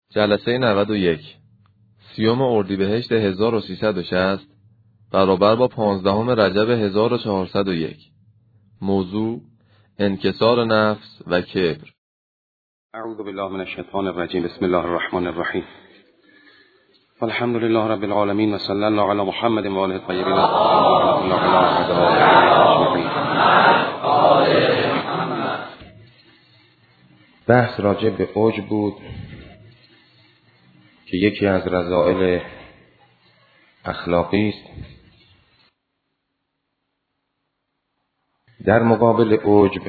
جلسه 91 30 اردیبهشت 1360 برابر با 15 رجب 1401. موضوع انکسار نفس و کبر. اعوذ بالله من الشیطان الرجیم. بسم الله الرحمن الرحیم. الحمد لله رب العالمین و صلی الله علی محمد و آله الطاهرین بحث راجع به عجب بود که یکی از رذائل اخلاقی است. در مقابل عجب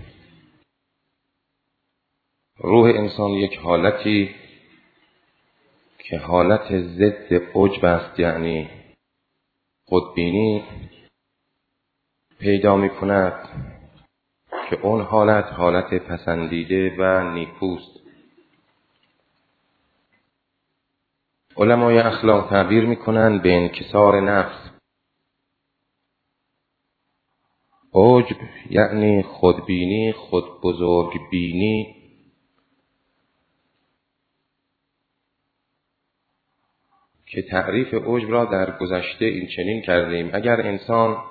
روح انسان یک حالتی که حالت ضد عجب است، یعنی خودبینی پیدا می کند که اون حالت پسندیده و نیکوست. علمای اخلاق تعبیر می کنند به انکسار نفس. عجب یعنی خودبینی، خودبزرگبینی، که تعریف عجب را در گذشته این چنین کردیم: اگر انسان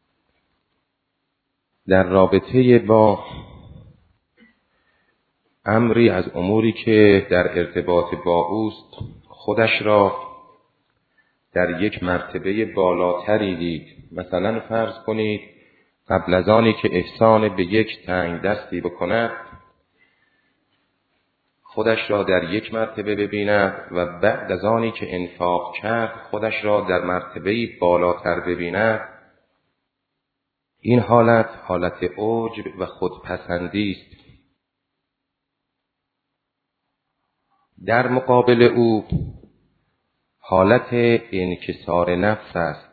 در رابطه با امری از اموری که در ارتباط با اوست خودش را در یک مرتبه بالاتری دید، مثلا فرض کنید قبل از آنی که احسان به یک تنگ دستی بکند خودش را در یک مرتبه ببیند و بعد از آنی که انفاق کرد خودش را در مرتبه بالاتر ببیند، این حالت عجب و خودپسندی است. در مقابل او حالت انکسار نفس است.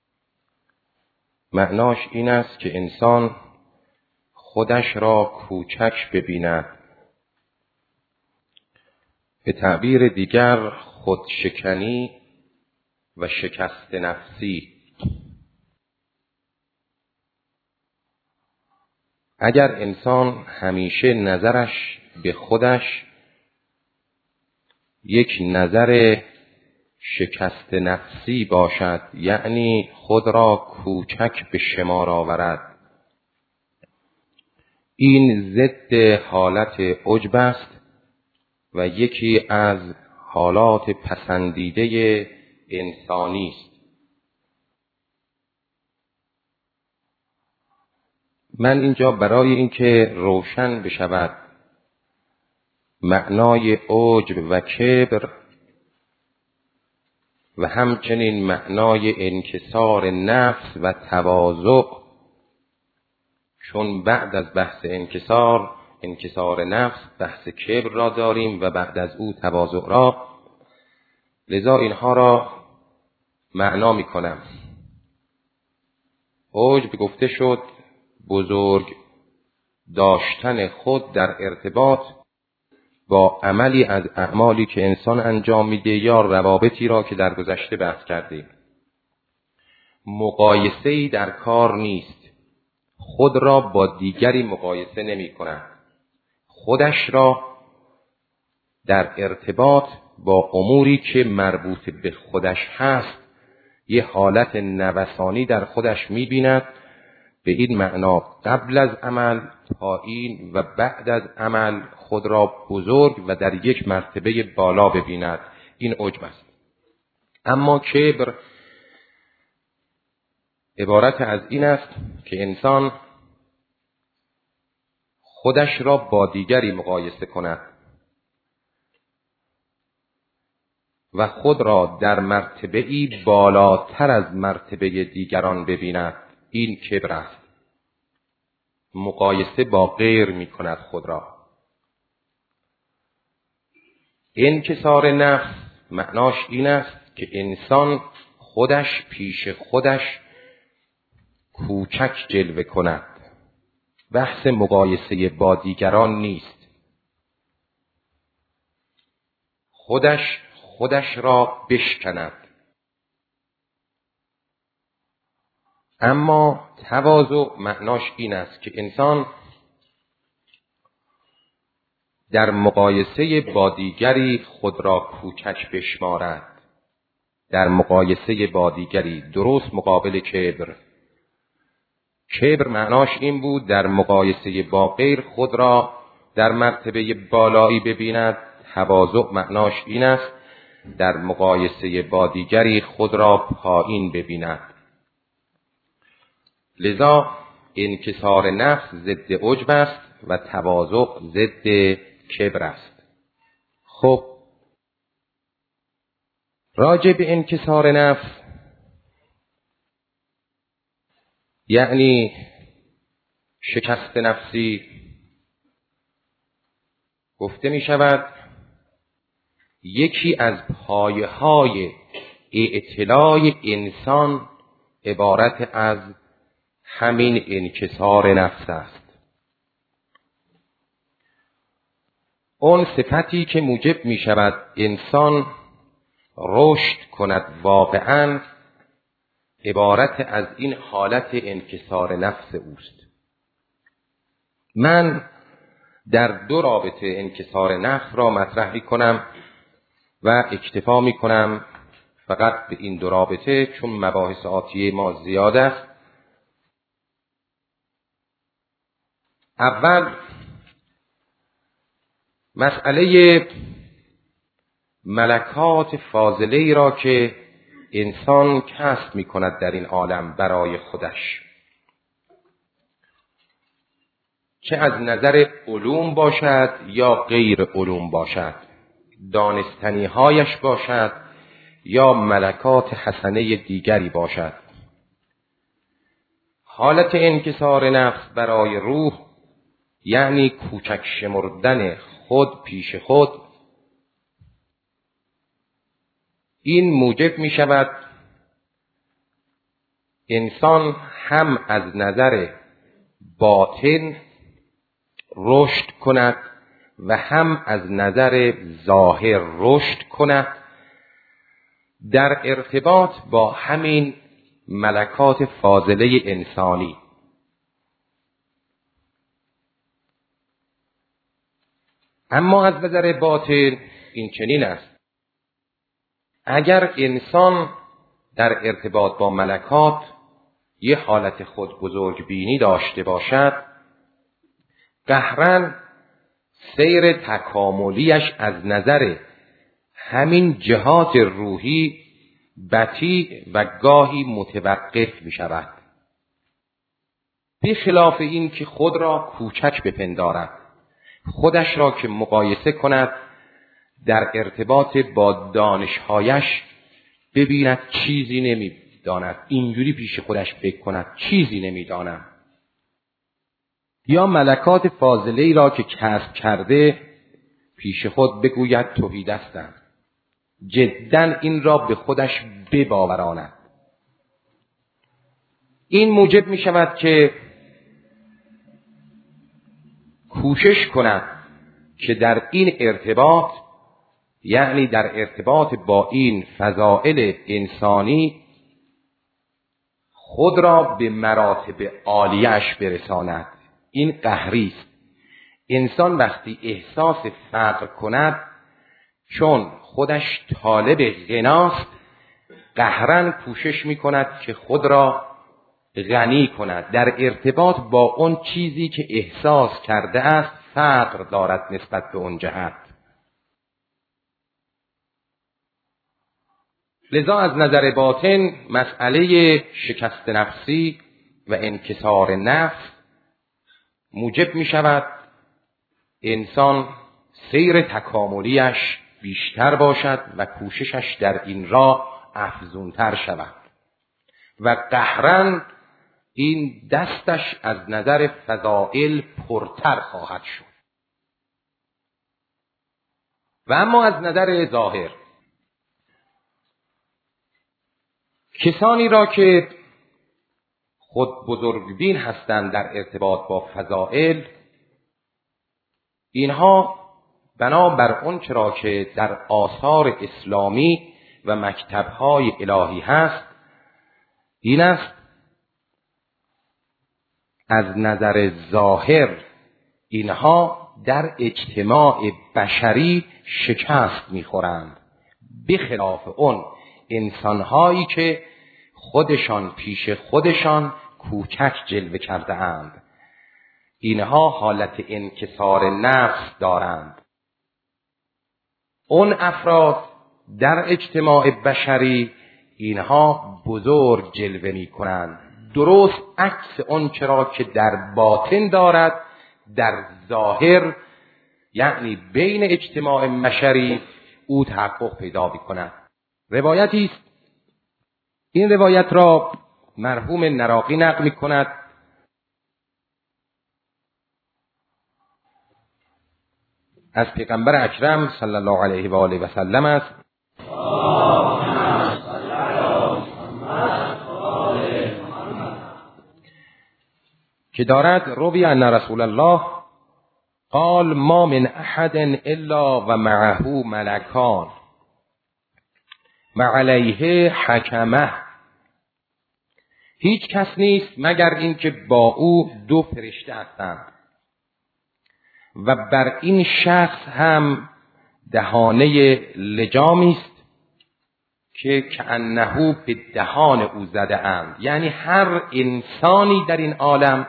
معناش این است که انسان خودش را کوچک ببیند، به تعبیر دیگر خودشکنی و شکست نفسی. اگر انسان همیشه نظرش به خودش یک نظر شکست نفسی باشد، یعنی خود را کوچک به شمار آورد، این ضد حالت عجب است و یکی از حالات پسندیده انسانی است. من اینجا برای اینکه روشن بشود معنای عجب و کبر و همچنین معنای انکسار نفس و تواضع، چون بعد از بحث انکسار نفس بحث کبر را داریم و بعد از او تواضع را، لذا اینها را معنا می کنم. عجب گفته شد بزرگ داشتن خود در ارتباط با عملی از اعمالی که انسان انجام میده یا روابطی را که در گذشته بحث کردیم. مقایسه‌ای در کار نیست، خود را با دیگری مقایسه نمی کند، خودش را در ارتباط با اموری که مربوط به خودش هست یه حالت نوسانی در خودش می بیند. به این معنا قبل از عمل پایین و بعد از عمل خود را بزرگ و در یک مرتبه بالا ببیند. این عجب است. اما کبر عبارت از این است که انسان خودش را با دیگری مقایسه کند و خود را در مرتبه‌ای بالاتر از مرتبه دیگران ببیند. این کبر است. مقایسه با غیر می کند خود را. انکسار نفس معناش این است که انسان خودش پیش خودش کوچک جلوه کند. بحث مقایسه با دیگران نیست. خودش را بشکند. اما تواضع معناش این است که انسان در مقایسه با دیگری خود را کوچک بشمارد. در مقایسه با دیگری، درست مقابل کبر. کبر معناش این بود در مقایسه با غیر خود را در مرتبه بالایی ببیند. تواضع معناش این است در مقایسه با دیگری خود را پایین ببیند. لذا انکسار نفس ضد عجب است و تواضع ضد کبر است. خب راجع به انکسار نفس، یعنی شکست نفسی، گفته می شود یکی از پایه‌های اعتلاء انسان عبارت از همین انکسار نفس است. اون صفتی که موجب می شود انسان رشد کند واقعاً عبارت از این حالت انکسار نفس اوست. من در دو رابطه انکسار نفس را مطرح می کنم و اکتفا می کنم فقط به این دو رابطه، چون مباحث آتیه ما زیاد است. اول مسئله ملکات فاضله‌ای را که انسان کسب می کند در این عالم برای خودش، چه از نظر علوم باشد یا غیر علوم باشد، دانستنی هایش باشد یا ملکات حسنه دیگری باشد. حالت انکسار نفس برای روح یعنی کوچک شمردن خود پیش خود. این موجب می شود انسان هم از نظر باطن رشد کند و هم از نظر ظاهر رشد کند در ارتباط با همین ملکات فاضله انسانی. اما از نظر باطن این چنین است: اگر انسان در ارتباط با ملکات یه حالت خود بزرگ بینی داشته باشد، قهراً سیر تکاملیش از نظر همین جهات روحی بطیء و گاهی متوقف می شود، بخلاف این که خود را کوچک بپندارد، خودش را که مقایسه کند در ارتباط با دانشهایش ببیند چیزی نمیداند، اینجوری پیش خودش فکر کند چیزی نمیدانم، یا ملکات فاضله‌ای را که کسب کرده پیش خود بگوید تهیدستم، جداً این را به خودش بباوراند. این موجب می شود که کوشش کند که در این ارتباط، یعنی در ارتباط با این فضائل انسانی، خود را به مراتب عالیش برساند. این قهری است. انسان وقتی احساس فقر کند، چون خودش طالب غناست، قهراً کوشش می کند که خود را غنی کند، در ارتباط با اون چیزی که احساس کرده است فقر دارد نسبت به اون جهت. لذا از نظر باطن مسئله شکست نفسی و انکسار نفس موجب می شود انسان سیر تکاملیش بیشتر باشد و کوششش در این راه افزونتر شود و قهراً این دستش از نظر فضائل پرتر خواهد شد. و اما از نظر ظاهر، کسانی را که خود بزرگبین هستند در ارتباط با فضائل، اینها بنابر اون چرا که در آثار اسلامی و مکتب‌های الهی هست، این است از نظر ظاهر اینها در اجتماع بشری شکست میخورند، بخلاف اون انسانهایی که خودشان پیش خودشان کوچک جلوه کرده اند. اینها حالت انکسار نفس دارند. اون افراد در اجتماع بشری اینها بزرگ جلوه می کنند، درست عکس اون چرا که در باطن دارد در ظاهر، یعنی بین اجتماع بشری او تحقق پیدا می کند. روایتی است، این روایت را مرحوم نراقی نقل می کند از پیغمبر اکرم صلی الله علیه و آله و سلم است که دارد روی ان رسول الله قال ما من احد الا و معه ملکان و علیه حکمه. هیچ کس نیست مگر اینکه با او دو فرشته هستند و بر این شخص هم دهانه لجامی است که کأنه به دهان او زده اند. یعنی هر انسانی در این عالم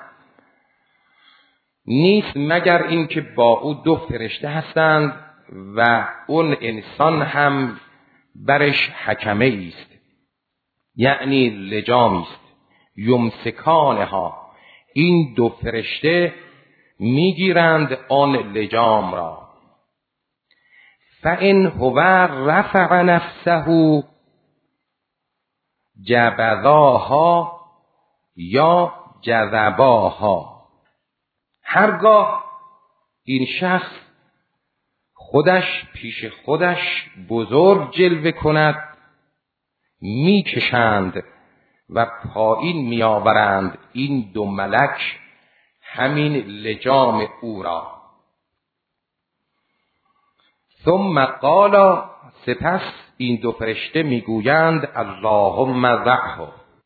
نیست مگر اینکه با او دو فرشته هستند و اون انسان هم برش حکمه است، یعنی لجامی است. یمسکانها، این دو فرشته میگیرند آن لجام را. فإن هو رفع نفسه جبذاها یا جذباها. هرگاه این شخص خودش پیش خودش بزرگ جلوه کند میکشند و پایین میآورند این دو ملک همین لجام او را. ثم قال، سپس این دو فرشته میگویند اللهم ضعه،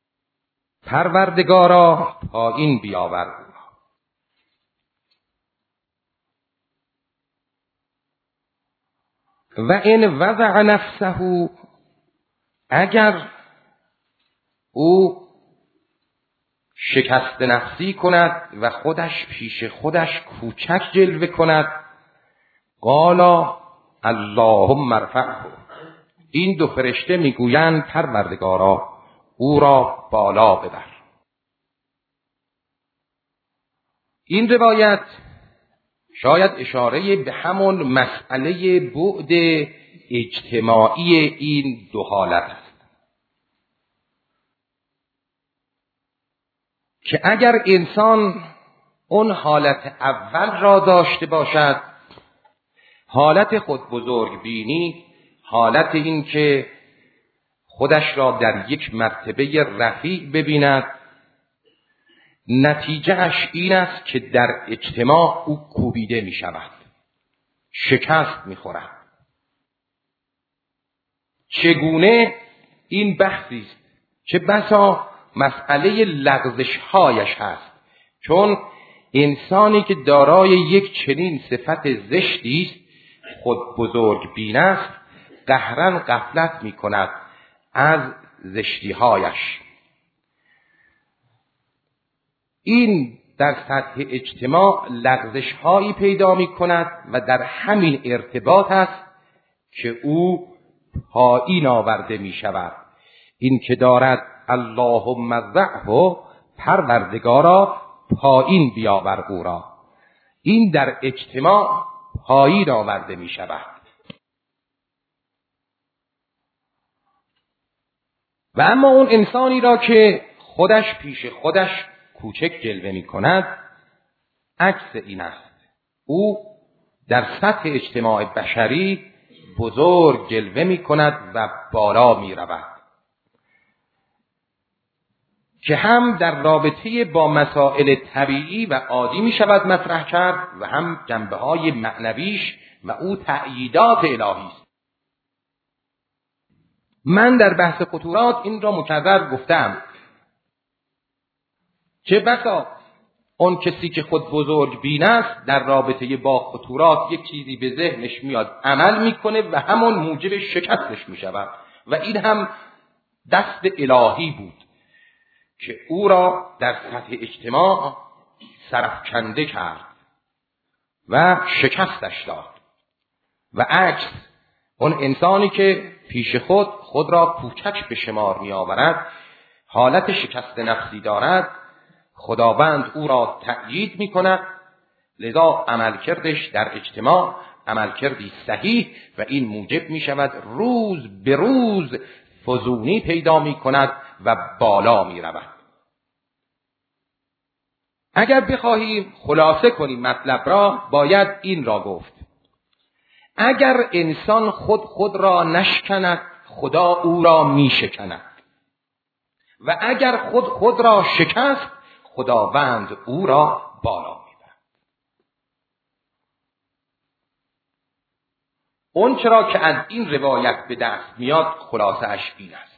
پروردگارا پایین بیاور. و این وضع نفسه، اگر او شکست نفسی کند و خودش پیش خودش کوچک جلوه کند، قال اللهم ارفعه، این دو فرشته میگویند پروردگارا او را بالا ببر. این روایت شاید اشاره به همون مسئله بعد اجتماعی این دو حالت است که اگر انسان اون حالت اول را داشته باشد، حالت خود بزرگ بینی، حالت این که خودش را در یک مرتبه رفیع ببیند، نتیجهش این است که در اجتماع او کوبیده می شود، شکست می خورد. چگونه؟ این بحثی است که بسا مسئله لغزش‌هایش هست، چون انسانی که دارای یک چنین صفت زشتی است، خود بزرگ بین است، قهرن غفلت می کند از زشتی‌هایش. این در سطح اجتماع لغزش‌هایی پیدا می کند و در همین ارتباط است که او پایین آورده می شود. این که دارد اللهم ضعه، پروردگارا پایین بیاور او را، این در اجتماع پایین آورده می شود. و اما اون انسانی را که خودش پیش خودش کوچک جلوه می کند، عکس این است، او در سطح اجتماع بشری بزرگ جلوه می کند و بالا می رود، که هم در رابطه با مسائل طبیعی و عادی می شود مطرح کرد و هم جنبه های معنویش و او تأییدات الهی است. من در بحث خطورات این را مکرر گفتم که بسا اون کسی که خود بزرگ بین است در رابطه با خطورات یک چیزی به ذهنش میاد، عمل میکنه و همون موجب شکستش میشود و این هم دست الهی بود که او را در سطح اجتماع سرافکنده کرد و شکستش داد. و عکس اون انسانی که پیش خود را کوچک به شمار می آورد، حالت شکست نفسی دارد، خداوند او را تأیید می کند، لذا عملکردش در اجتماع عملکردی صحیح و این موجب می شود روز به روز فزونی پیدا می کند و بالا می رود. اگر بخواهیم خلاصه کنیم مطلب را، باید این را گفت: اگر انسان خود را نشکند، خدا او را می شکند و اگر خود را شکست، خداوند او را بالا می برد. اون چرا که از این روایت به دست میاد خلاصه اش این است: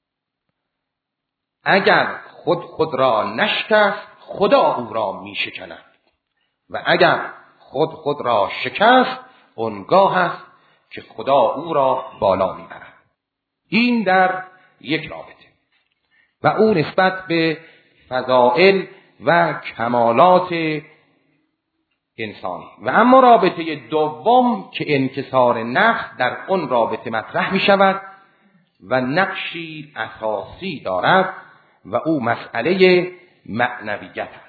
اگر خود را نشکست، خدا او را می شکند و اگر خود را شکست، اونگاه است که خدا او را بالا می برد. این در یک رابطه و او نسبت به فضائل و کمالات انسانی. و اما رابطه دوم که انکسار نفس در اون رابطه مطرح می شود و نقشی اساسی دارد و او مسئله معنویت است.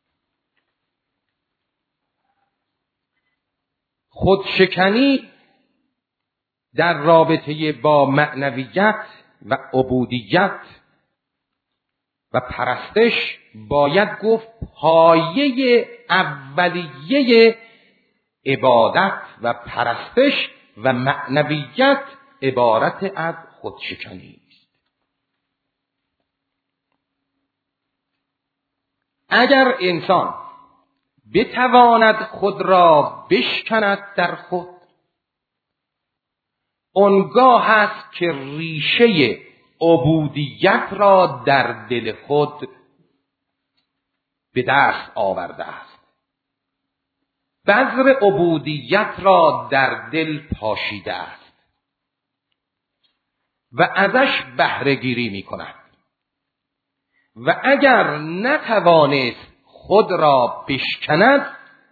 خودشکنی در رابطه با معنویت و عبودیت و پرستش باید گفت پایه اولیه عبادت و پرستش و معنویت عبارت از خودشکنی است. اگر انسان بتواند خود را بشکند در خود، آنگاه است که ریشه عبودیت را در دل خود به دست آورده است، بذر عبودیت را در دل پاشیده است و ازش بهره گیری می کند. و اگر نتوانست خود را بشکند،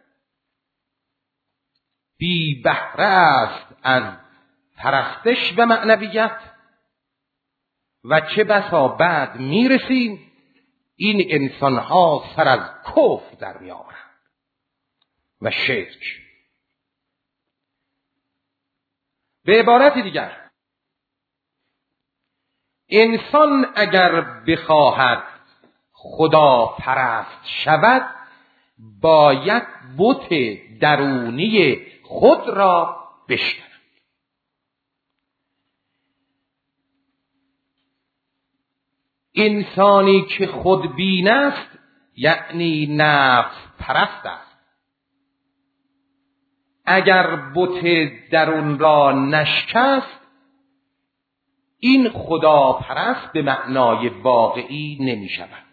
بی بهره است از پرستش و معنویت و چه بسا بعد میرسیم این انسانها سر از کفر در میآورند و شرک. به عبارت دیگر، انسان اگر بخواهد خدا پرست شود، باید بت درونی خود را بشکند. انسانی که خودبین است یعنی نفس پرست است. اگر بت درون را نشکست، این خدا پرست به معنای واقعی نمی شود.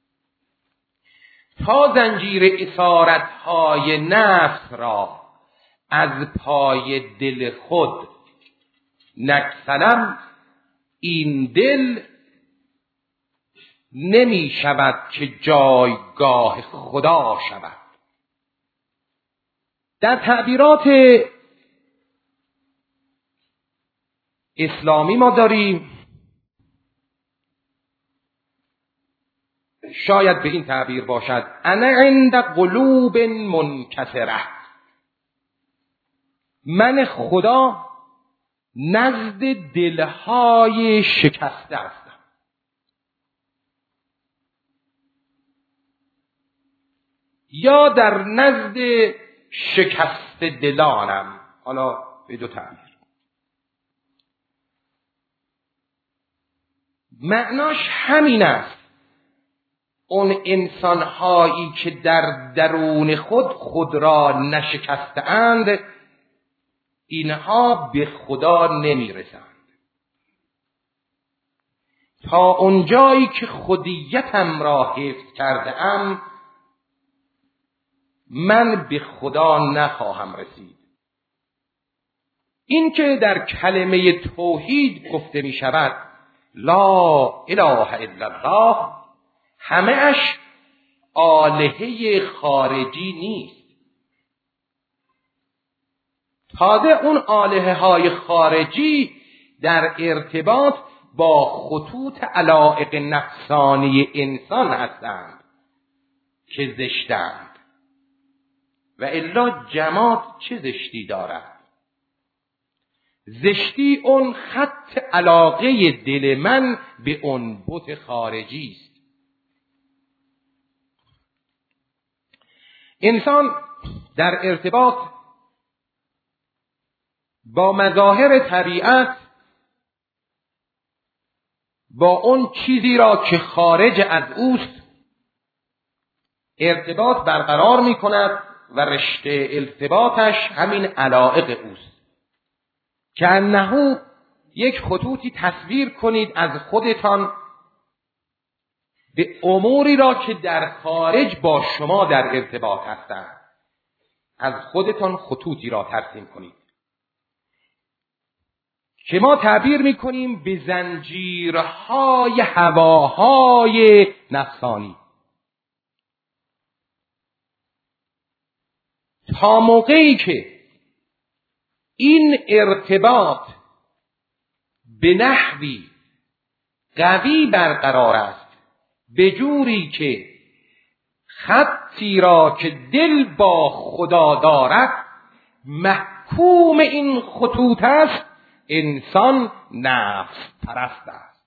تا زنجیر اسارت‌های نفس را از پای دل خود نگسلم، این دل نمی شود که جایگاه خدا شود. در تعبیرات اسلامی ما داریم، شاید به این تعبیر باشد: انا عند قلوب منکسره، من خدا نزد دلهای شکسته هستم. یا در نزد شکست دلانم. حالا به دو تعبیر. معناش همین است: اون انسان‌هایی که در درون خود را نشکسته اند، اینها به خدا نمی‌رسند. تا اونجایی که خودیتم را حفظ کرده ام، من به خدا نخواهم رسید. این که در کلمه توحید گفته می شود لا اله الا الله، همه اش آلهه خارجی نیست. تازه اون آلهه های خارجی در ارتباط با خطوط علایق نفسانی انسان هستند که زشتند، و الا جماد چه زشتی دارد؟ زشتی اون خط علاقه دل من به اون بت خارجی است. انسان در ارتباط با مظاهر طبیعت، با اون چیزی را که خارج از اوست ارتباط برقرار می کند و رشته ارتباطش همین علایق اوست. که انه یک خطوطی تصویر کنید از خودتان به اموری را که در خارج با شما در ارتباط هستند. از خودتان خطوطی را ترسیم کنید که ما تعبیر میکنیم به زنجیرهای هواهای نفسانی. تا موقعی که این ارتباط به نحوی قوی برقرار است، به جوری که خطی را که دل با خدا دارد محکوم این خطوط است، انسان نفس پرست است.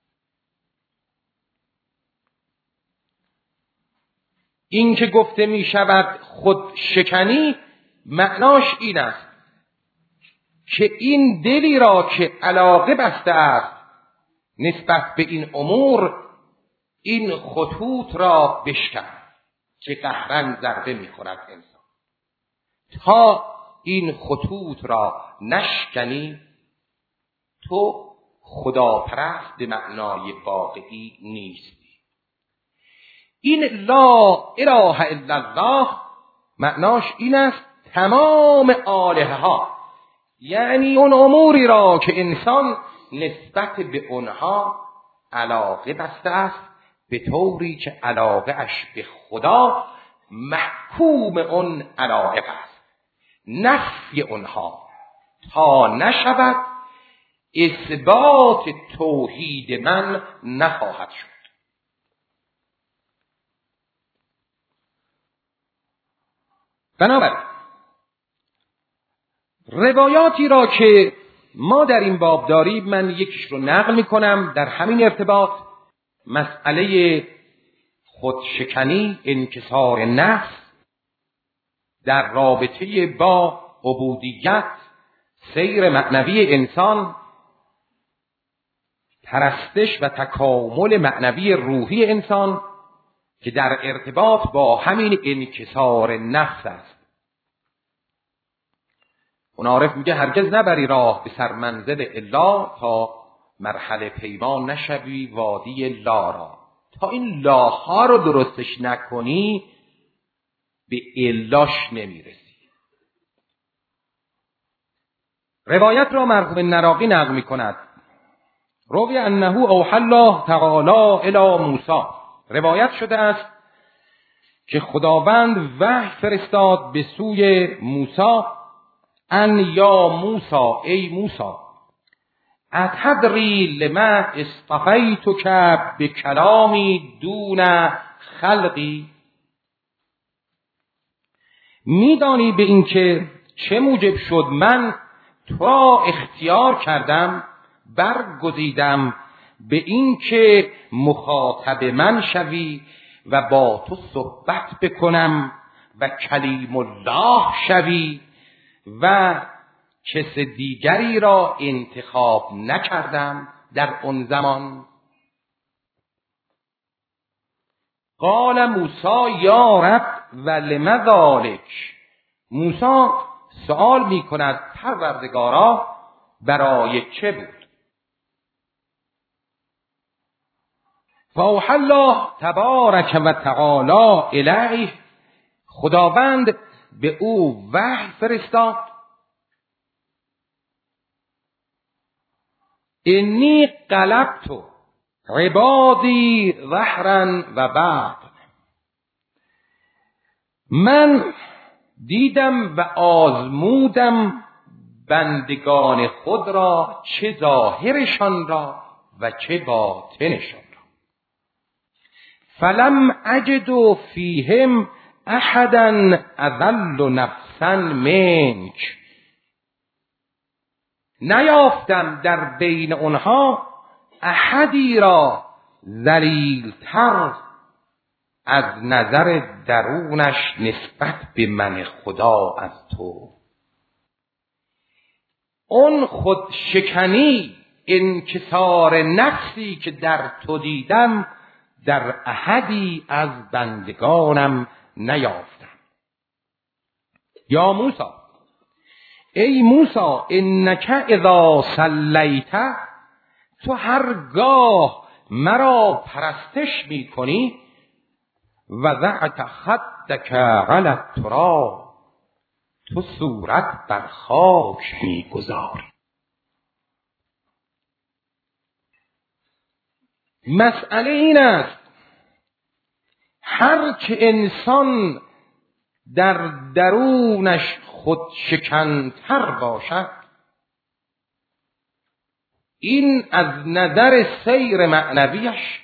این که گفته می شود خود شکنی، معناش این است که این دلی را که علاقه بسته است نسبت به این امور، این خطوط را بشکن که قهرن ضربه می‌خورد انسان. تا این خطوط را نشکنی تو خداپرست به معنای واقعی نیستی. این لا اله الا الله معناش این است تمام آلهه ها، یعنی اون اموری را که انسان نسبت به اونها علاقه بسته است، به طوری که علاقه اش به خدا محکوم اون علاقه است. نفی اونها تا نشود اثبات توحید من نخواهد شد. بنابراین روایاتی را که ما در این باب داریم، من یکیش رو نقل میکنم در همین ارتباط. مسئله خودشکنی، انکسار نفس در رابطه با عبودیت، سیر معنوی انسان، پرستش و تکامل معنوی روحی انسان که در ارتباط با همین انکسار نفس است. اون عارف میگه هرگز نبری راه به سرمنزل الا تا مرحله پیمان نشوی وادی لا را. تا این لاها رو درستش نکنی به الاش نمیرسی. روایت را مرحوم نراقی نقل میکند. روی انه اوحی الله تعالی الی موسی. روایت شده است که خداوند وحی فرستاد به سوی موسی ان یا موسی، ای موسی، اتدری لما اصطفیتک بکلامی دون خلقی. میدانی به این که چه موجب شد من تو را اختیار کردم، برگزیدم به این که مخاطب من شوی و با تو صحبت بکنم و کلیم الله شوی و کس دیگری را انتخاب نکردم در اون زمان. قال موسی یا رب و لم ذلک. موسی سوال می کند پروردگارا برای چه بود؟ فاوحی الله تبارک و تعالی الیه. خداوند به او وحی فرستاد انی قلبت عبادی ظهرا و بعد، من دیدم و آزمودم بندگان خود را، چه ظاهرشان را و چه باطنشان را. فلم اجد فیهم احدا اذل نفسا منک، نیافتم در بین آنها احدی را ذلیل‌تر از نظر درونش نسبت به من خدا از تو. اون خود شکنی، انکسار نفسی که در تو دیدم در احدی از بندگانم نیافتم. یا موسی، ای موسی، انک اذا صلیت، تو هرگاه مرا پرستش می کنی، وضعت خدک علی التراب، تو صورت بر خاک می گذاری. مسئله این است هر که انسان در درونش خود شکنتر باشد، این از نظر سیر معنویش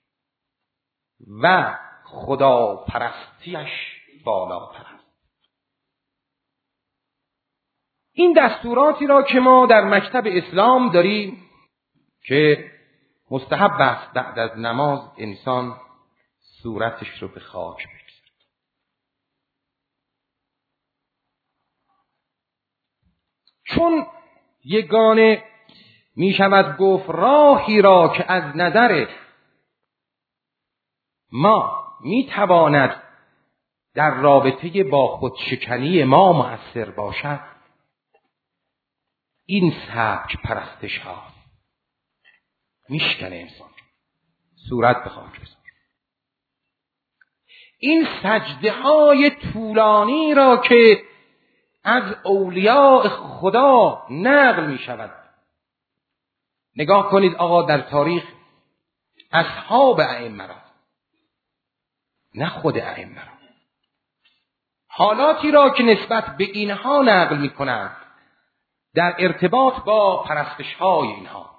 و خدا پرستیش بالاتر است. این دستوراتی را که ما در مکتب اسلام داریم که مستحب است بعد از نماز انسان صورتش رو به خاک بگذارد. چون یگانه می شود گفت راهی را که از نظر ما می تواند در رابطه با خودشکنی ما مؤثر باشد، این سبک پرستش ها میشکنه انسان صورت به خاک بذار. این سجده های طولانی را که از اولیاء خدا نقل می شود، نگاه کنید آقا در تاریخ اصحاب ائمه را، نه خود ائمه را، حالاتی را که نسبت به اینها نقل می کنند در ارتباط با پرستش های اینها.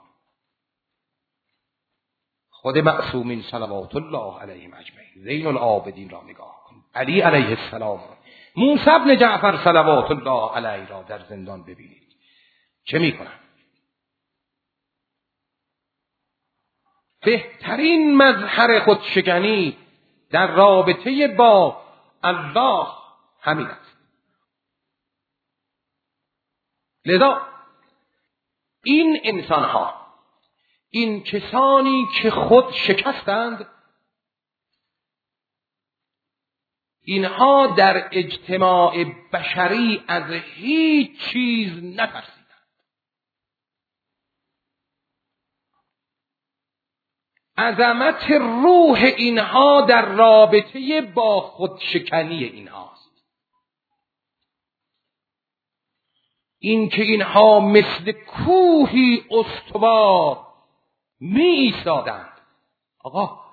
خود معصومین صلوات الله علیهم اجمعین، زین العابدین را نگاه کن، علی علیه السلام، موسی بن جعفر صلوات الله علیه را در زندان ببینید چه میکنند. بهترین مظهر خودشکنی در رابطه با الله همین است. لذا این انسانها، این کسانی که خود شکستند، اینها در اجتماع بشری از هیچ چیز نترسیدند. عظمت روح اینها در رابطه با خودشکنی اینهاست. این که اینها مثل کوهی استوار می ایستادند. آقا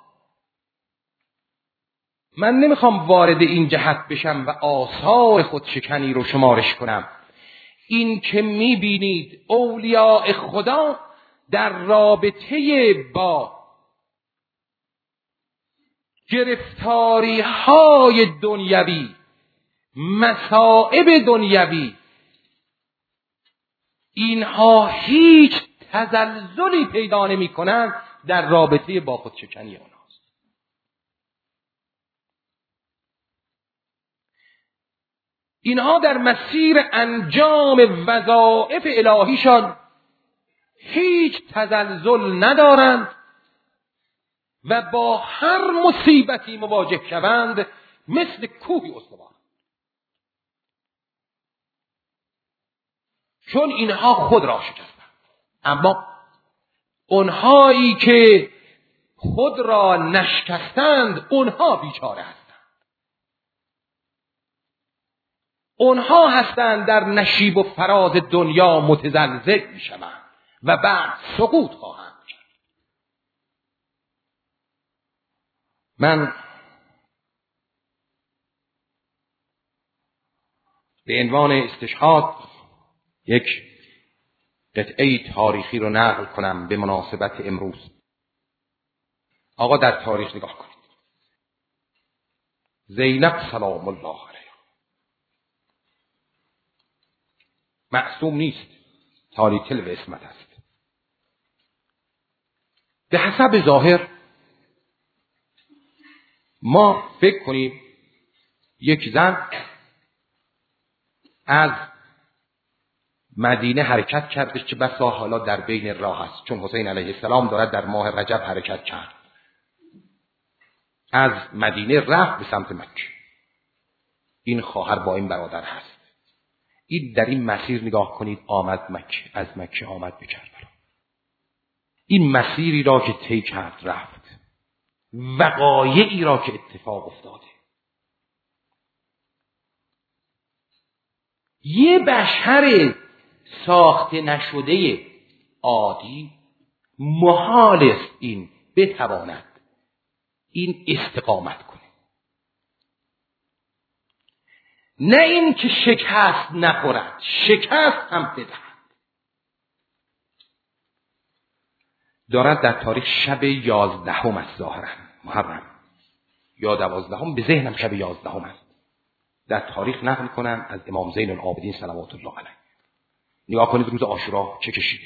من نمیخوام وارد این جهت بشم و آثار خودشکنی رو شمارش کنم. این که میبینید اولیاء خدا در رابطه با گرفتاری های دنیوی، مصائب دنیوی، اینها هیچ تزلزلی پیدا نمی کنند در رابطه با خودشکنی آنهاست. اینها در مسیر انجام وظایف الهیشان هیچ تزلزل ندارند و با هر مصیبتی مواجه شوند مثل کوهی استوار. چون اینها خود را شکستند. اما اونهایی که خود را نشکستند، اونها بیچاره هستند. اونها هستند در نشیب و فراز دنیا متزلزل میشوند و بعد سقوط خواهند کرد. من به عنوان استشهاد یک قطعه تاریخی رو نقل کنم به مناسبت امروز. آقا در تاریخ نگاه کنید. زینب سلام الله علیها معصوم نیست، تاریکل و اسمت است. به حسب ظاهر ما فکر کنیم یک زن از مدینه حرکت کرده که بسا حالا در بین راه است، چون حسین علیه السلام دارد در ماه رجب حرکت کرد، از مدینه رفت به سمت مکه. این خواهر با این برادر هست. این در این مسیر نگاه کنید آمد مکه، از مکه آمد به کربلا. این مسیری را که طی کرد رفت، وقایعی را که اتفاق افتاده. یه بشر ساخته نشده عادی محال است این بتواند این استقامت کنه. نه این که شکست نخورد، شکست هم بدهد. دارد در تاریخ شب 11 است ظاهرا محرم یا 12 به ذهنم شب 11 است. در تاریخ نقل کنم از امام زین العابدین صلوات الله علیه. نگاه کنید روز عاشورا چه کشیده.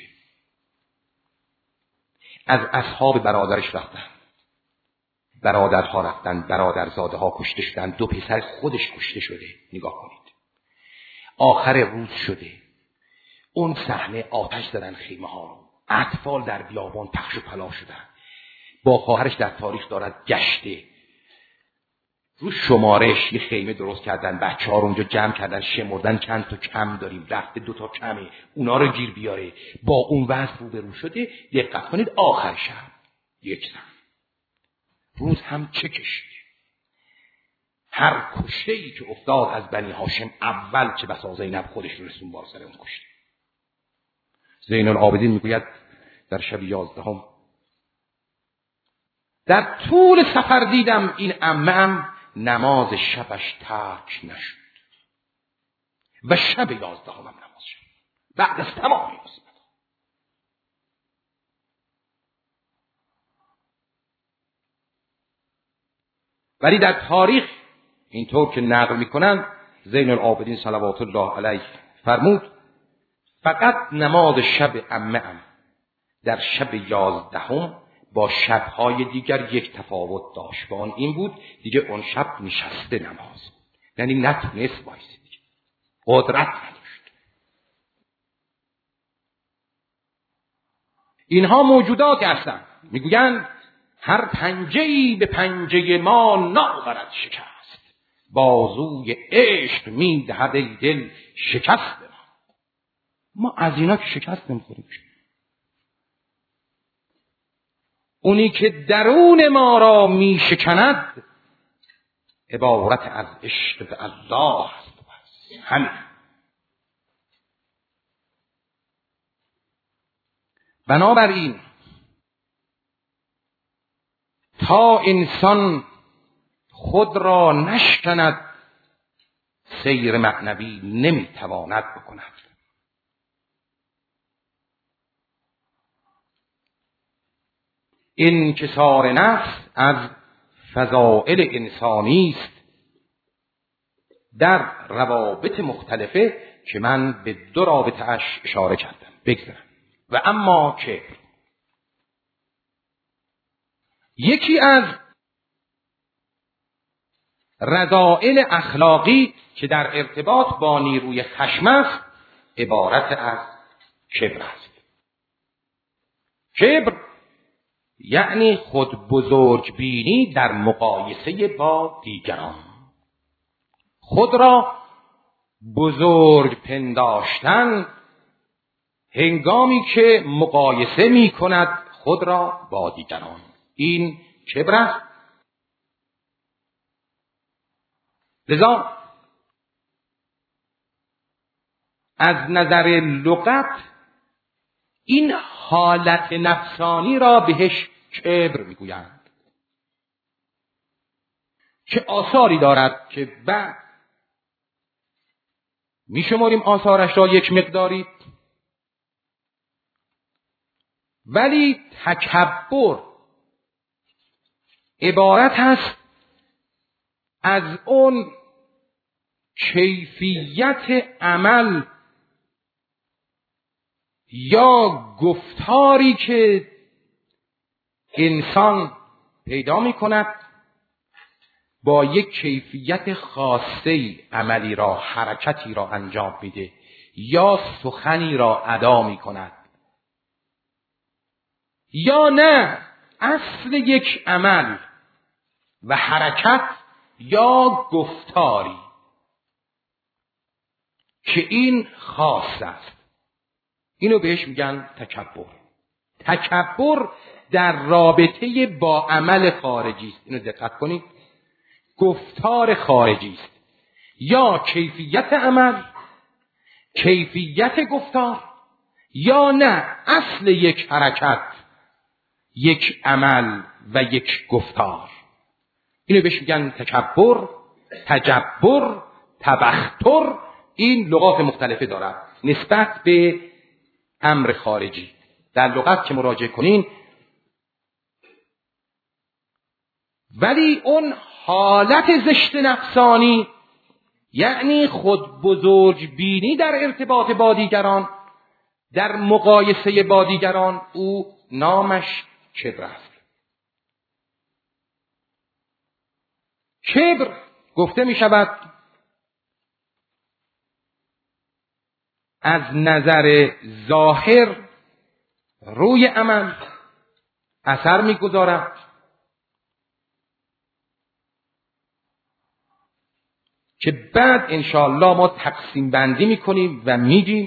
از اصحاب برادرش رفتن، برادرها رفتن، برادرزاده ها کشته شدن، 2 پسر خودش کشته شده. نگاه کنید آخر روز شده، اون صحنه آتش زدن خیمه ها رو، اطفال در بیابان پخش و پلا شدن. با خواهرش در تاریخ دارد گشته، رو شمارش یه خیمه درست کردن، بچه‌ها رو اونجا جمع کردن، شمردن چند تا کم داریم، رفته 2 تا کمه، اونا رو گیر بیاره. با اون وضع روبرو شده. دقت کنید آخر شب یک زن، روز هم چه کشیده. هر کشته‌ای که افتاد از بنی هاشم اول چه بسا زینب خودش رو رسون بار سر اون کشته. زین العابدین میگوید در شب 11 در طول سفر دیدم این عمه‌ام نماز شبش ترک نشد و شب 11 هم نماز شد بعد از تمام این مصیبت. ولی در تاریخ اینطور که نقل میکنن زین العابدین صلوات الله علیه فرمود فقط نماز شب عمه‌ام در شب 11 با شبهای دیگر یک تفاوت داشت و آن این بود دیگه اون شب نشسته نماز، یعنی نتونست وایسه، دیگه قدرت نداشت. اینها موجودات هستند میگویند هر پنجه‌ای به پنجه ما ناورد شکست، بازوی عشق میدهد ای دل شکست ما از اینا که شکست نمیخوریم. اونی که درون ما را می شکند عبارت از عشق به الله است. همین. بنابراین تا انسان خود را نشکند سیر معنوی نمیتواند بکند. انکسار نفس از فضائل انسانی است در روابط مختلفه که من به 2 رابطه اش اشاره کردم بگذارم. و اما که یکی از رذائل اخلاقی که در ارتباط با نیروی خشم است عبارت از کبر است. کبر یعنی خود بزرگ بینی در مقایسه با دیگران، خود را بزرگ پنداشتن هنگامی که مقایسه می کند خود را با دیگران. این کبر است. لذا از نظر لغت این حالت نفسانی را بهش کبر میگویند که آثاری دارد که بعد میشماریم آثارش را یک مقداری، ولی تکبر عبارت است از اون کیفیت عمل یا گفتاری که انسان پیدا می کند با یک کیفیت خاصه عملی را، حرکتی را انجام میده یا سخنی را ادا می کند، یا نه اصل یک عمل و حرکت یا گفتاری که این خاص است، اینو بهش میگن تکبر. تکبر در رابطه با عمل خارجی است. اینو دقت کنید، گفتار خارجی است، یا کیفیت عمل، کیفیت گفتار، یا نه اصل یک حرکت، یک عمل و یک گفتار. اینو بهش میگن تکبر، تجبر، تبختر. این لغات مختلفه دارد نسبت به امر خارجی. در لغت که مراجعه کنین، ولی اون حالت زشت نفسانی، یعنی خود بزرگ بینی در ارتباط با دیگران، در مقایسه با دیگران، او نامش کبر است. کبر گفته می شود از نظر ظاهر روی عمل اثر می گذارد، که بعد انشاءالله ما تقسیم بندی می کنیم و میگیم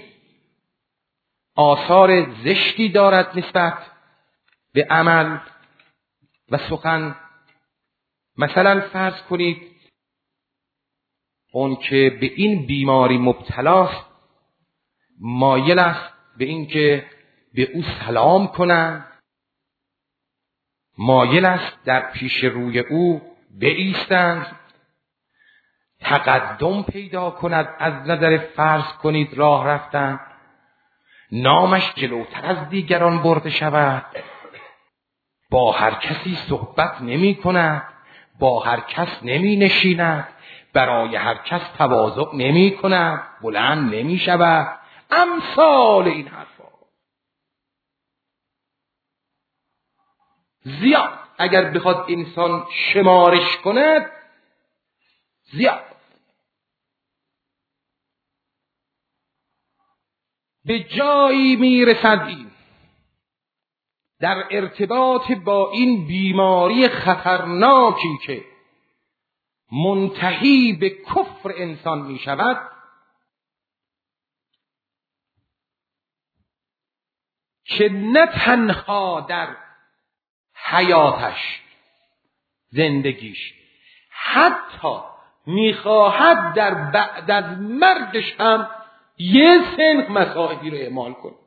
آثار زشتی دارد نسبت به عمل و سخن. مثلا فرض کنید اون که به این بیماری مبتلاست مایل است به این که به او سلام کنند، مایل است در پیش روی او بایستند، تقدم پیدا کند از نظر فرض کنید راه رفتن، نامش جلوتر از دیگران برده شود، با هر کسی صحبت نمی کند، با هر کس نمی نشیند، برای هر کس تواضع نمی کند، بلند نمی شود، امثال این حرفا. زیاد اگر بخواد انسان شمارش کند، زیاد. به جایی میرسد این در ارتباط با این بیماری خطرناکی که منتهی به کفر انسان می شود، که نه تنها در حیاتش، زندگیش، حتی میخواهد در بعد از مرگش هم یه سنخ مسائلی رو اعمال کنه.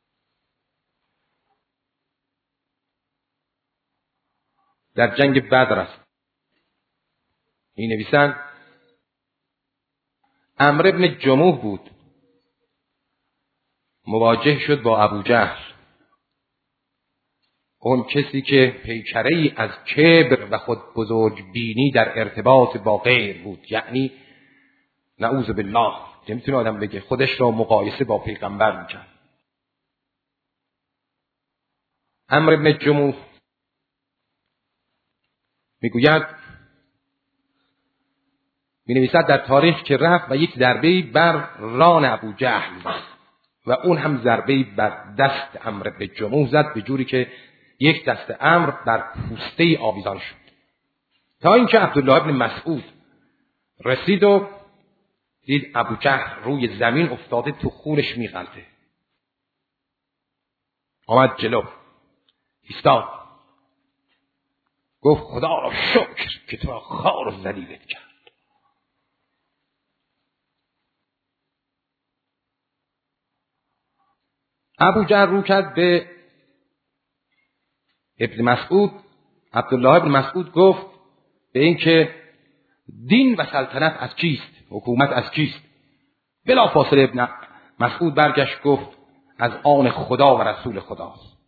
در جنگ بدر است، می نویسند عمرو بن جموح بود، مواجه شد با ابوجهل، اون کسی که پیکره‌ای از کبر و خود بزرگ بینی در ارتباط با غیر بود. یعنی نعوذ بالله نمیتونه آدم بگه خودش را مقایسه با پیغمبر میکرد. عمرو بن جموح میگوید، مینویسد در تاریخ که رفت و یک ضربه‌ای بر ران ابوجهل زد و اون هم ضربه‌ای بر دست عمرو بن جموح زد، به جوری که یک دست عمرو بر پوسته آویزان شد، تا اینکه عبدالله بن مسعود رسید و دید ابوجهل روی زمین افتاده، تو خونش میغلطه. آمد جلو، ایستاد، گفت خدا را شکر که تو را خوار و ذلیلت کرد. ابوجهل رو کرد به ابن مسعود. عبدالله ابن مسعود گفت به این که دین و سلطنت از کیست؟ حکومت از کیست؟ بلافاصله ابن مسعود برگشت گفت از آن خدا و رسول خداست.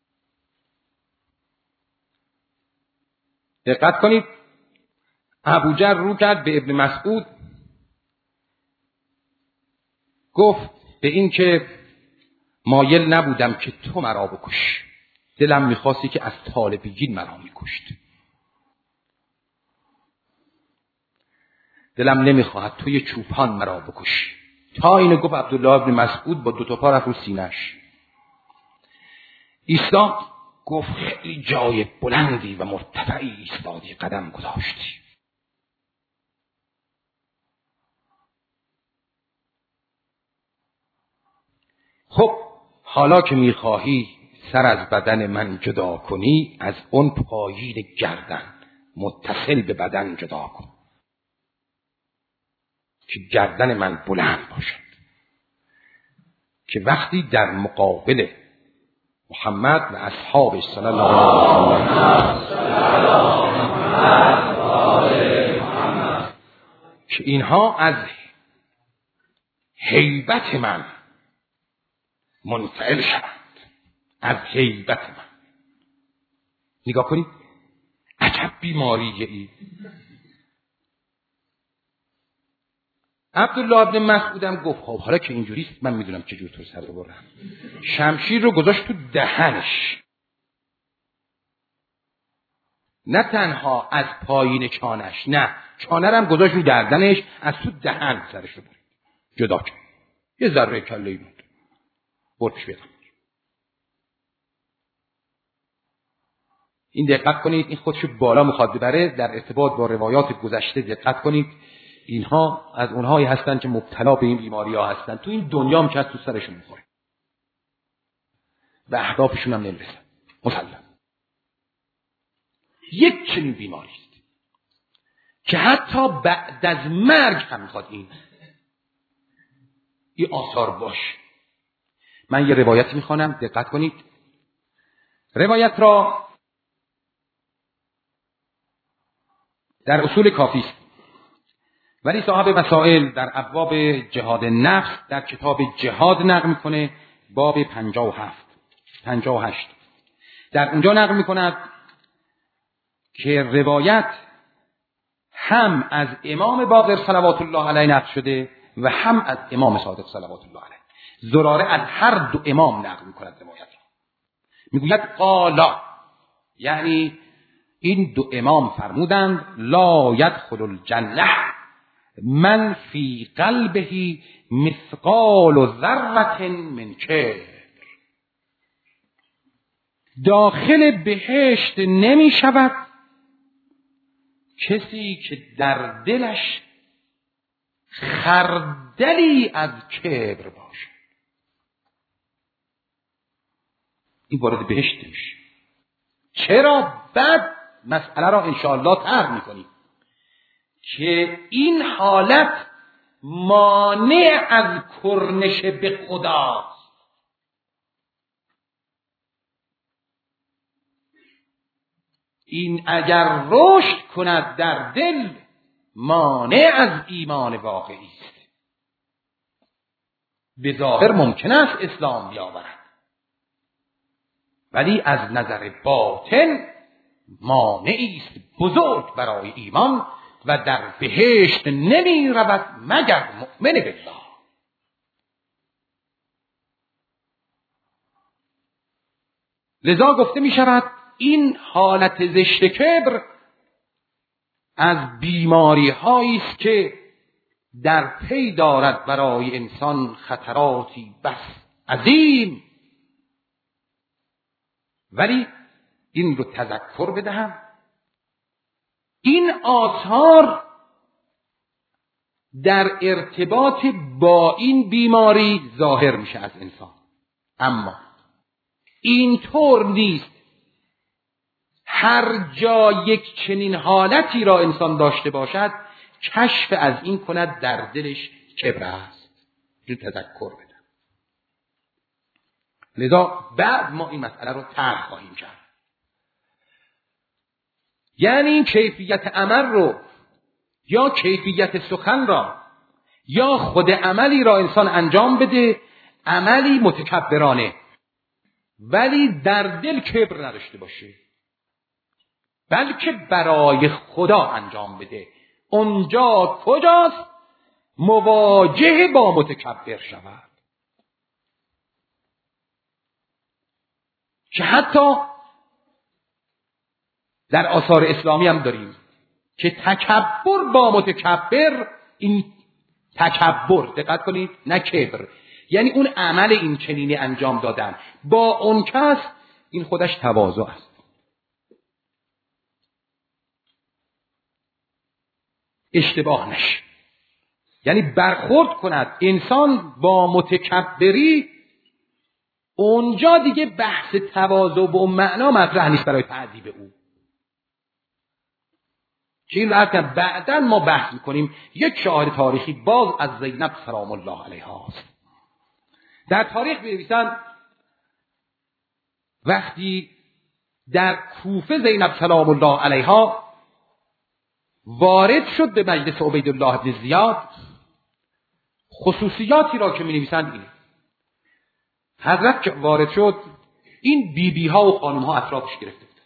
دقت کنید، ابوجهل رو کرد به ابن مسعود گفت به این که مایل نبودم که تو مرا بکش، دلم میخواستی که از طالبیین مرا میکشت. دلم نمیخواهد توی چوپان مرا بکشی. تا اینو گفت عبدالله ابن مسعود با 2 پا رفت رو سینه‌اش. ایستاد گفت خیلی جای بلندی و مرتفعی ایستادی، قدم گذاشتی. خب حالا که میخواهی سر از بدن من جدا کنی، از اون پایین گردن متصل به بدن جدا کن که گردن من بلند باشد، که وقتی در مقابل محمد و اصحابش صلی الله علیه وسلم که اینها از هیبت من منفعل شوند، از هیبت من. نگاه کنید عجب بیماریه ای. عبدالله ابن مسعودم گفت خب حالا که اینجوریست من میدونم چه جور تو سر ببرم. شمشیر رو گذاشت تو دهنش، نه تنها از پایین چانش، نه چانه رو هم گذاشت رو گردنش، از تو دهن سرش رو برید جدا کرد. یه ذره کله‌ای بود بردش بیاد. این دقت کنید، این خودشو بالا میخواد ببره. در ارتباط با روایات گذشته دقت کنید، اینها از اونهایی هستن که مبتلا به این بیماری ها هستن. تو این دنیا هم که تو سرشون میخوره و اهدافشون هم نمیرسن. مسلم یک چنین بیماری است که حتی بعد از مرگ هم میخواد این آثار باشه. من یه روایتی میخوانم، دقت کنید. روایت را در اصول کافی است، ولی صاحب وسائل در ابواب جهاد نفس در کتاب جهاد نقل میکنه، باب 58 در اونجا نقل میکند که روایت هم از امام باقر صلوات الله علیه نقل شده و هم از امام صادق صلوات الله علیه. زراره از هر دو امام نقل میکند روایت را. میگوید قالا، یعنی این دو امام فرمودند لا یدخل الجنه من فی قلبه مثقال ذره من کبر. داخل بهشت نمی شود کسی که در دلش خردلی از کبر باشد. این وارد بهشت میشه. چرا؟ بعد مسئله را انشاءالله طرح میکنیم که این حالت مانع از کرنش به خداست. این اگر رشد کند در دل مانع از ایمان واقعی است. به ظاهر ممکن است اسلام بیاورد، ولی از نظر باطن مانعی است بزرگ برای ایمان و در بهشت نمی رود مگر مؤمن بالله. لذا گفته می شود این حالت زشت کبر از بیماری هایی است که در پی دارد برای انسان خطراتی بس عظیم. ولی این رو تذکر بدهم، این آثار در ارتباط با این بیماری ظاهر میشه از انسان، اما اینطور نیست هر جا یک چنین حالتی را انسان داشته باشد کشف از این کند در دلش کبر است. این تذکر بدم. لذا بعد ما این مسئله رو طرح خواهیم کرد. یعنی این کیفیت عمل رو یا کیفیت سخن را یا خود عملی را انسان انجام بده، عملی متکبرانه، ولی در دل کبر نداشته باشه، بلکه برای خدا انجام بده. اونجا کجاست؟ مواجه با متکبر شود. که حتی در آثار اسلامی هم داریم که تکبر با متکبر، این تکبر دقت کنید نه کبر، یعنی اون عمل این چنینی انجام دادن با اون کس، این خودش تواضع است. اشتباه نشه، یعنی برخورد کند انسان با متکبری، اونجا دیگه بحث تواضع به اون معنا مطرح نیست برای تعذیب او. که این رو بعداً ما بحث میکنیم. یک شاهد تاریخی باز از زینب سلام الله علیها است. در تاریخ می‌نویسند وقتی در کوفه زینب سلام الله علیها وارد شد به مجلس عبیدالله بن زیاد، خصوصیاتی را که می‌نویسند اینه: حضرت که وارد شد، این بیبی ها و خانم ها اطرافش گرفته بود،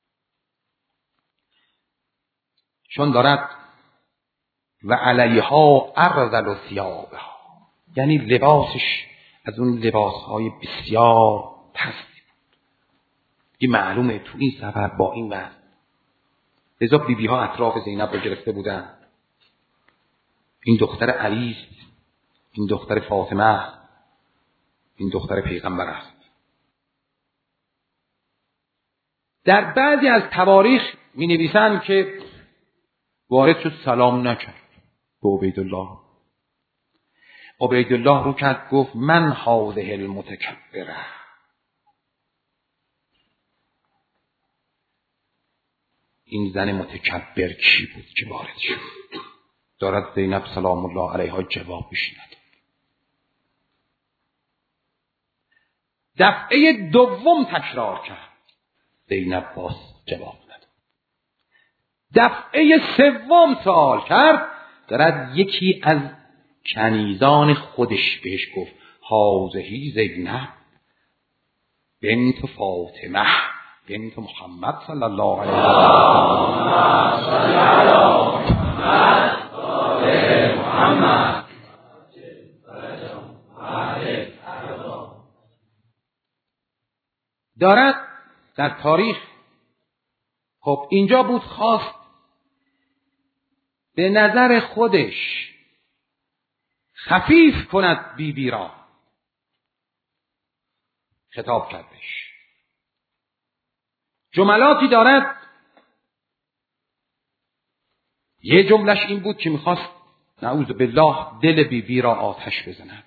چون دارد و علیها ارذل و ثیابها، یعنی لباسش از اون لباس های بسیار پستی بود. این معلومه تو این سفر با این وضع، لذا بیبی ها اطراف زینب رو گرفته بودن. این دختر علی است، این دختر فاطمه، این دختر پیغمبر است. در بعضی از تواریخ می نویسند که وارد شد، سلام نکرد به عبیدالله. عبیدالله رو کرد، گفت من هذه المتکبره، این زن متکبر کی بود که وارد شد؟ دارد زینب سلام الله علیها جواب نداد. دفعه دوم تکرار کرد، زینب باز جواب نداد. دفعه سوم سوال کرد، دارد یکی از کنیزان خودش بهش گفت هذه زینب بنت فاطمه بنت محمد صلی الله علیه و سلم. دارد در تاریخ، خب اینجا بود خواست به نظر خودش خفیف کند بیبی را، خطاب کردش. جملاتی دارد، یه جملش این بود که میخواست نعوذ بالله دل بیبی را آتش بزند.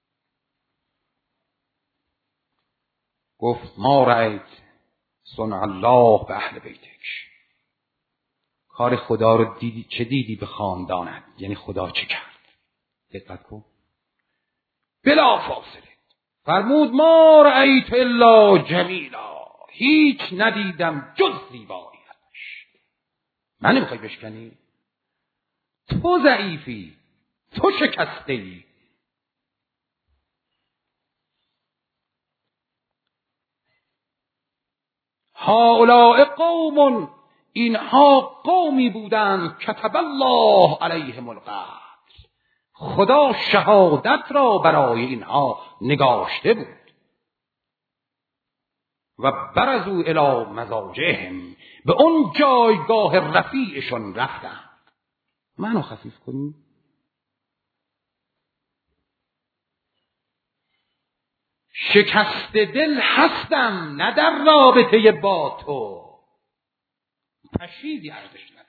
گفت ما رأیت صنع الله به اهل بیتک، کار خدا رو دیدی، چه دیدی به خاندانت؟ یعنی خدا چه کرد؟ دقت کن. بلا فاصله فرمود ما رأیت الا جمیلا، هیچ ندیدم جز زیباییش. من نمیخوای بشکنی؟ تو ضعیفی، تو شکسته‌ای. هؤلاء قوم، اینها قومی بودند کتب الله علیهم القتل، خدا شهادت را برای اینها نگاشته بود. و برزوا الی مضاجعهم، به اون جایگاه رفیعشون رفتند. منو خفیف کنی؟ شکست دل هستم نه در رابطه با تو، تشریدی ارزش نداره.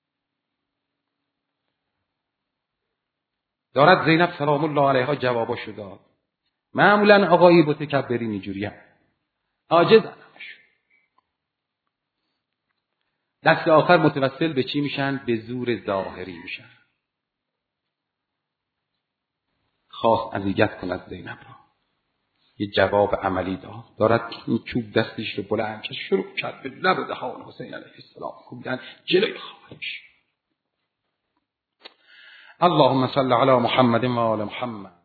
دارد زینب سلام الله علیها جواباشو داد. معمولا آقای متکبرین اینجوری هم عاجزن، دست آخر متوسل به چی میشن؟ به زور ظاهری میشن. خواست اذیت کند زینب را. یه جواب عملی دارد این چوب دستش رو بلند کرد، شروع کرد به لب دهان حسین علیه السلام کوبیدن جلوی خواهرش. اللهم صل علی محمد و آل محمد.